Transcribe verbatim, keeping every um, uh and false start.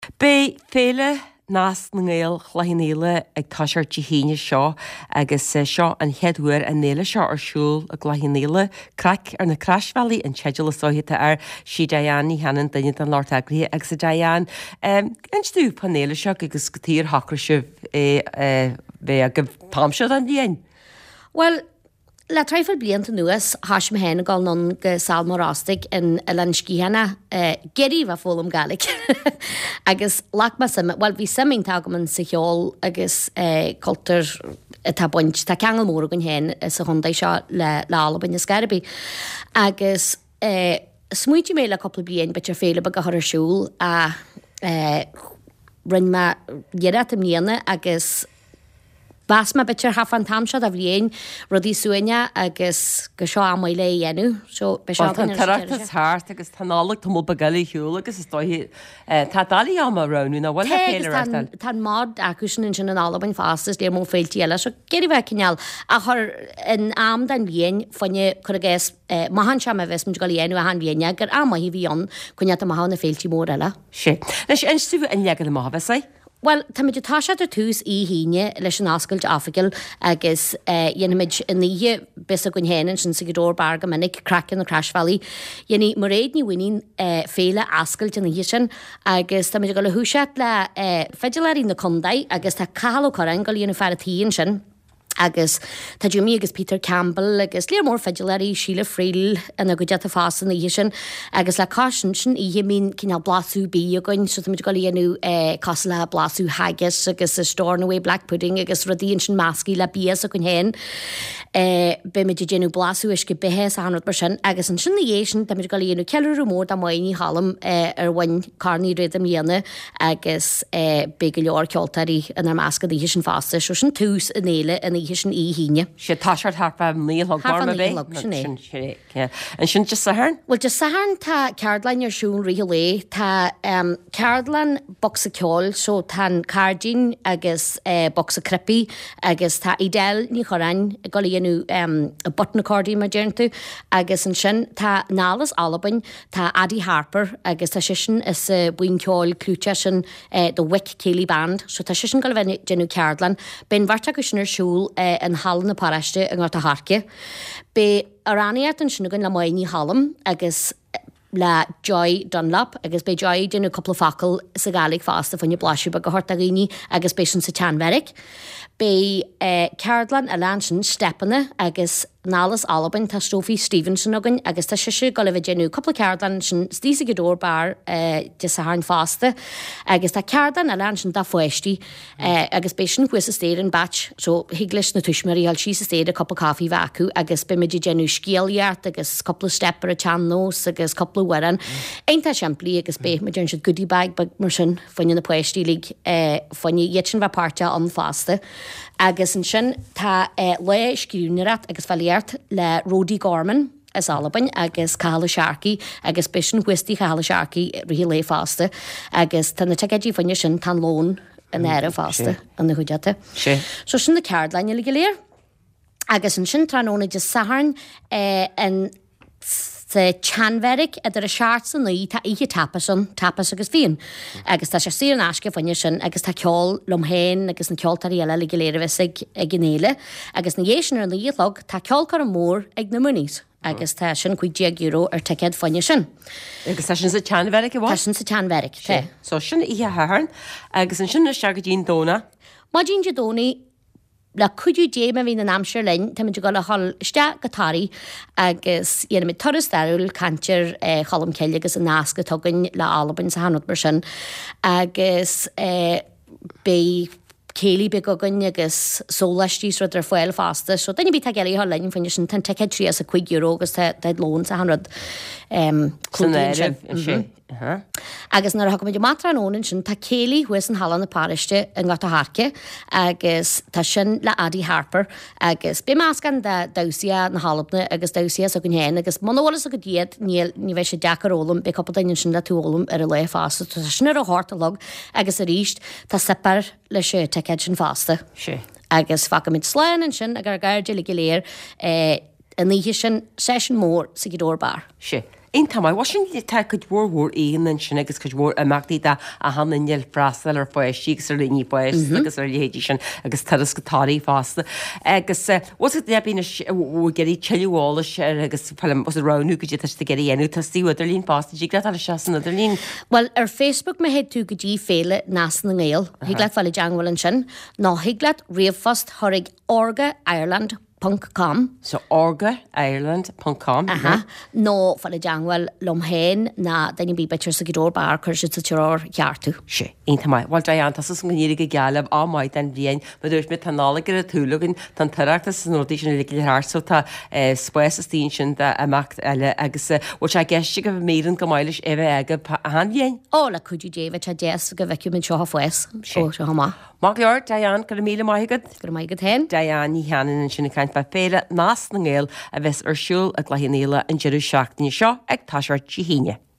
Bé féle nás na ngéil chláithnéile ag táisiart de híine seo agus seo an cheadúir an néile seo arsúil a gláithnéile crack ar na Crashvalley an teidir sóhéta ar si Diane heanan daine an Lord Agri ag sa Diane. Um, an stú panéile seo agus go tír hacra sibh bé a go pámseo an bhíon. Well, le treifil blianta nuas háis me héna gáil non go salmorástig in lan scíhanna uh, geirí bha fólam galig. agus lach ma sim, well, bhí simming tagaman sa cheol agus uh, cultúr tá buint tá ceangal mór gon hen sa chundaid seo le lálaban na Scarabí. Agus uh, smuiti mé le coppla blian bet ar féle bag a thorasúl a uh, rinn ma geirat am níana agus Bas ma bitir hafan tamsad a bhléin rudí suaine agus go seo amile dhéanú. So be seo tan tarachtas háart agus tanálaach tomó bagalí hiúla agus is dóhí tá dalí am ranú na bhfuil chéile rastal. Tá mád acusin in sin an albain fástas léir mó féiltí eile, so geirí bheith cineal a chur in am den bhléin fanne chur agés mahan sem a bheits mun go dhéanú a han bhléine gur am hí bhíon chunne a mahan na féiltí mór eile. Sé. Leis an stú an legan na mábhasa? Well, tá mid táisiad ar túús í híine leis an ascailt Afgail agus dhéanaid in níhe bis a gon héanaan sin sa godóir barga minic crackan na Crashvalley. Dhéanaí mar réad ní bhaoín féle ascailt in níhe sin agus tá mid go le húseat le feidileirí na condaid agus tá cáil choran go líonna fear a tíon sin. Agus tá Jimmy agus Peter Campbell agus léir mór feidileirí Sheila Friel ana go deata fásan na sin agus le caisin sin ihe mín cinál blasú bí a goin so mid go líonú cos le blasú haggis agus is Stornoway black pudding agus rodíonn sin máscí le bías a gon hen be mid déanú blasú is go bethe a hundred percent agus an sin na dhé sin tá mid go líonú ceú mór a maií hálam ar bhain carní réad am dhéana agus be go leor ceoltarí an ar másca dhé sin fásta so sin túús in éile in sin í híine. Sé táisiart harpa mílthg barma bé? An sin just saharn? Well, just saharn tá Cardlain ar siún ríthe lé, tá um, Cardlain box a ceol, so tá cardín agus uh, box a crippi, agus tá idel ní chorain go líonú um, a button cardí mar déirntu, agus an sin tá nálas Albain, tá Adi Harper, agus tá sin is uh, buin ceol clúte sin uh, the Wick Ceilí Band, so tá sin go le genú Cardlain, ben bharta go sin ar siúl an hall na paraiste an gart a harce. Be aráníart an sinnagan le maií hallam agus le Joy Dunlop agus be Joy dinu couple facail sa galig fásta fanne blaisiú bag go horta riní agus be sin sa Chanmeric. Be uh, Cardlan a lansin Stepanna agus nálas Albain tá Sophie Stevenson agan agus tá siise go le bheith genú couple Cardlan sin stísa godóir bar uh, de sa háin fásta agus tá Cardan a lansin da foiistí uh, agus be sin chuis a stéir an batch so higlis na tuismarí al sí sa stéir a couple caí vacu agus be midi genú scéalart agus couple stepper a channos agus couple weran ein tá siampli agus be me gen siad goodie bag bag mar sin fanne na poistí lig uh, fanne jetsin va parta an fásta agus an sin tá uh, le sciúnerat agus faliart le Rodi Gorman as Albain agus Cála Sharkey agus bisin whistí Cála Sharkey rihí le fásta agus tá na tegadí fanne sin tan lón an air fásta an na chuideata. So sin na Cardlain le léir agus an sin tróna de saharn uh, an sa Chanmeric a ar a seart san nuí tá ihe tapasan tapas agus bhíon. Agus tá sé sí an asce fanne sin agus tá ceol lomhéin agus na ceoltarí eile le léir bheits ag gnéile agus na dhéisian ar na ílog tá ceol chu an mór ag na muníos. Agus tá sin chuig déag euro ar teiced fanne sin. Agus tá sin sa Chanmeric bhá? Tá sin sa Chanmeric, te. So sin ihe haharn agus an sin na seaga dín dóna? Má dín de dónaí le chuidú dé a bhín an amsir lein, tá go le hall ste gotáí agus dhéana mid tuairúil cantir eh, chalam ceile agus an náasca tugann le Albain sa hundred percent agus eh, bé céilí be gogann agus sólaistís rud ar foiil fásta, so daine bí tá geí há lein fan sin tan teiced trí a chuig euro agus tá lón sa hundred clúin sin. Uh-huh. Agus nar haga meidir matra anónin sin tá céilí hues an hallan na páiste an gata harce agus tá sin le Adi Harper agus be más gan de dausia na halabna agus dausia a gon héin agus manolalas a go diad ní bheith sé deacarólam be coppla dain sin le túolalam ar a le fásta tá sin ar a hátalog agus a ríist tá separ le sé teiced sin fásta. Sí. Agus faca mid sláin an sin agur gairde le léir a níhi sin sé sin mór sa gidór bar. Sí. Ein tam was sin te could bhórhór íon an sin agus could bhór amachtaí a hannail frastal ar foiisí agus ar líní foiis agus ar léhéidir sin agus turas go táí fásta. Agus was it bína geirí teúálas agus ranú go dtí geirí enú tastíú idir lín fásta dí le seasan idir lín. Well ar Facebook me héad tú go dtí féle nás na ngéal, hiaglaat fáile deanghfuil an sin, ná hiaglaat riamhfast thorig orga Ireland Punk com. So orga Ireland Punk com. Aha. No fáile deanghfuil lomhéin na daine bí bitir sa gidór bar chuir sa turór cheartú. Se, ein tam bhil Diane tas go níir go gealah á maiid an bhíon, ba dúirt me tanála gur a túlagan tan tarachtas san nódí sin le thar so tá spéis a stín sin amacht eile agus bhil se geiste go méran go maiiles a bheith aige a hanhéin. Ó le chuidú David a déas go bheiciú min seo fues ó se hama. Má leor Diane go míle maigad? Gur maigad hen? Diane ní cheanan sinna caint ba féile nás na ngéal a bheits arsúil a ghlahinnéile an jeú seachtaine seo ag táisiart tíhíine.